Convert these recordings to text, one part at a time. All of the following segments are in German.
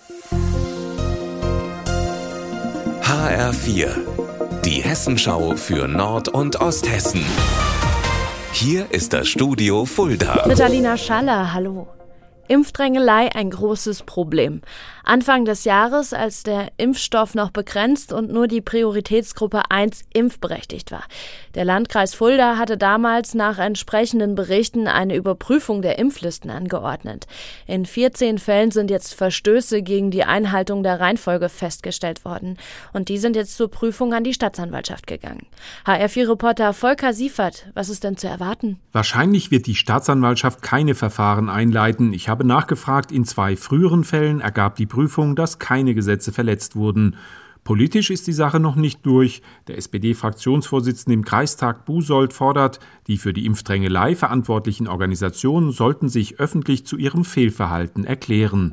HR4, die Hessenschau für Nord- und Osthessen. Hier ist das Studio Fulda. Mit Alina Schaller, hallo. Impfdrängelei ein großes Problem. Anfang des Jahres, als der Impfstoff noch begrenzt und nur die Prioritätsgruppe 1 impfberechtigt war. Der Landkreis Fulda hatte damals nach entsprechenden Berichten eine Überprüfung der Impflisten angeordnet. In 14 Fällen sind jetzt Verstöße gegen die Einhaltung der Reihenfolge festgestellt worden. Und die sind jetzt zur Prüfung an die Staatsanwaltschaft gegangen. HR4-Reporter Volker Siefert, was ist denn zu erwarten? Wahrscheinlich wird die Staatsanwaltschaft keine Verfahren einleiten. Ich habe nachgefragt, in 2 früheren Fällen ergab die Prüfung, dass keine Gesetze verletzt wurden. Politisch ist die Sache noch nicht durch. Der SPD-Fraktionsvorsitzende im Kreistag Busold fordert, die für die Impfdrängelei verantwortlichen Organisationen sollten sich öffentlich zu ihrem Fehlverhalten erklären.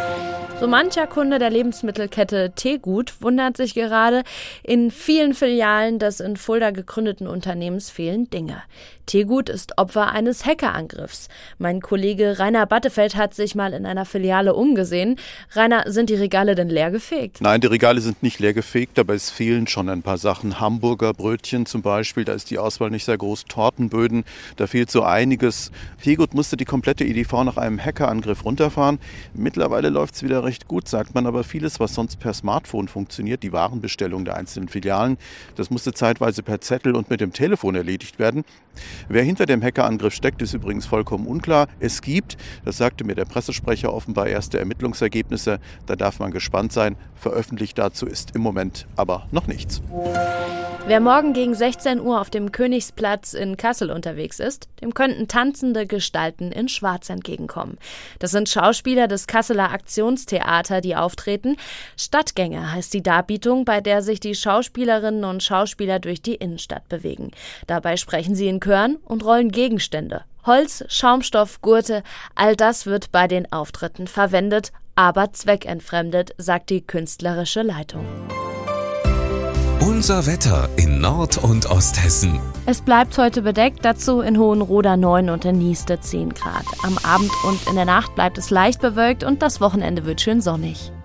So mancher Kunde der Lebensmittelkette Tegut wundert sich gerade, in vielen Filialen des in Fulda gegründeten Unternehmens fehlen Dinge. Tegut ist Opfer eines Hackerangriffs. Mein Kollege Rainer Battefeld hat sich mal in einer Filiale umgesehen. Rainer, sind die Regale denn leergefegt? Nein, die Regale sind nicht leergefegt, aber es fehlen schon ein paar Sachen. Hamburger Brötchen zum Beispiel, da ist die Auswahl nicht sehr groß. Tortenböden, da fehlt so einiges. Tegut musste die komplette EDV nach einem Hackerangriff runterfahren. Mittlerweile läuft es wieder recht gut, sagt man, aber vieles, was sonst per Smartphone funktioniert, die Warenbestellung der einzelnen Filialen, das musste zeitweise per Zettel und mit dem Telefon erledigt werden. Wer hinter dem Hackerangriff steckt, ist übrigens vollkommen unklar. Es gibt, das sagte mir der Pressesprecher, offenbar erste Ermittlungsergebnisse. Da darf man gespannt sein. Veröffentlicht dazu ist im Moment aber noch nichts. Wer morgen gegen 16 Uhr auf dem Königsplatz in Kassel unterwegs ist, dem könnten tanzende Gestalten in Schwarz entgegenkommen. Das sind Schauspieler des Kasseler Aktionstheater, die auftreten. Stadtgänge heißt die Darbietung, bei der sich die Schauspielerinnen und Schauspieler durch die Innenstadt bewegen. Dabei sprechen sie in Chören und rollen Gegenstände. Holz, Schaumstoff, Gurte, all das wird bei den Auftritten verwendet, aber zweckentfremdet, sagt die künstlerische Leitung. Unser Wetter in Nord- und Osthessen. Es bleibt heute bedeckt, dazu in Hohenroda 9 und in Nieste 10 Grad. Am Abend und in der Nacht bleibt es leicht bewölkt und das Wochenende wird schön sonnig.